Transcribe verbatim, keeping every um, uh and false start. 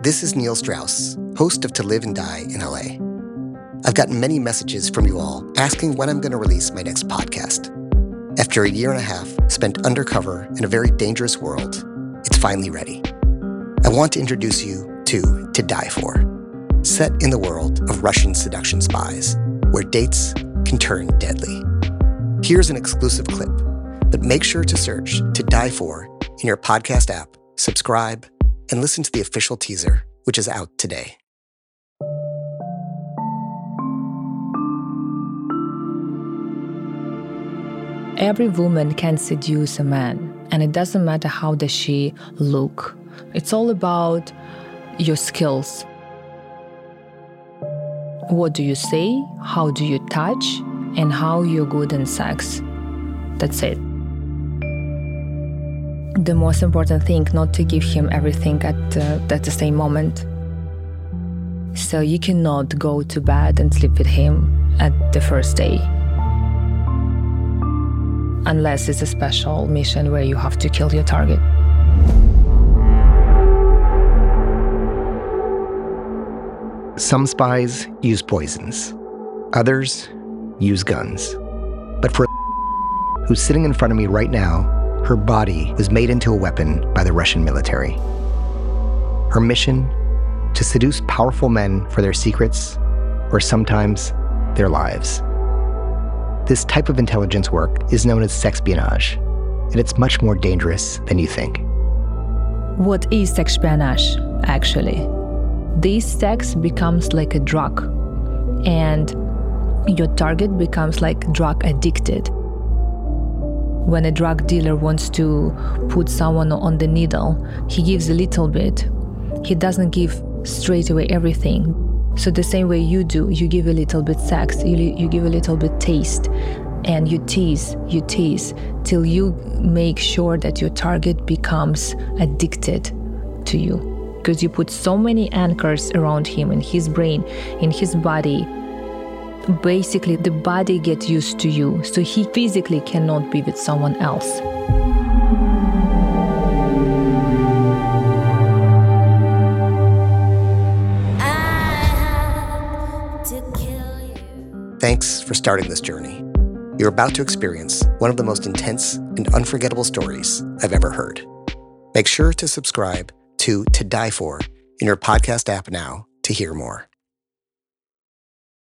This is Neil Strauss, host of To Live and Die in L A. I've gotten many messages from you all asking when I'm going to release my next podcast. After a year and a half spent undercover in a very dangerous world, it's finally ready. I want to introduce you to To Die For, set in the world of Russian seduction spies, where dates can turn deadly. Here's an exclusive clip, but make sure to search To Die For in your podcast app, subscribe, and listen to the official teaser, which is out today. Every woman can seduce a man, and it doesn't matter how does she look. It's all about your skills. What do you say, how do you touch, and how you're good in sex. That's it. The most important thing, not to give him everything at, uh, at the same moment. So you cannot go to bed and sleep with him at the first day. Unless it's a special mission where you have to kill your target. Some spies use poisons. Others use guns. But for who's sitting in front of me right now, her body was made into a weapon by the Russian military. Her mission? To seduce powerful men for their secrets, or sometimes their lives. This type of intelligence work is known as sexpionage, and it's much more dangerous than you think. What is sexpionage, actually? This sex becomes like a drug, and your target becomes like drug addicted. When a drug dealer wants to put someone on the needle, he gives a little bit. He doesn't give straight away everything. So the same way you do, you give a little bit sex, you, you give a little bit taste, and you tease, you tease, till you make sure that your target becomes addicted to you. Because you put so many anchors around him, in his brain, in his body. Basically, the body gets used to you, so he physically cannot be with someone else. Thanks for starting this journey. You're about to experience one of the most intense and unforgettable stories I've ever heard. Make sure to subscribe to To Die For in your podcast app now to hear more.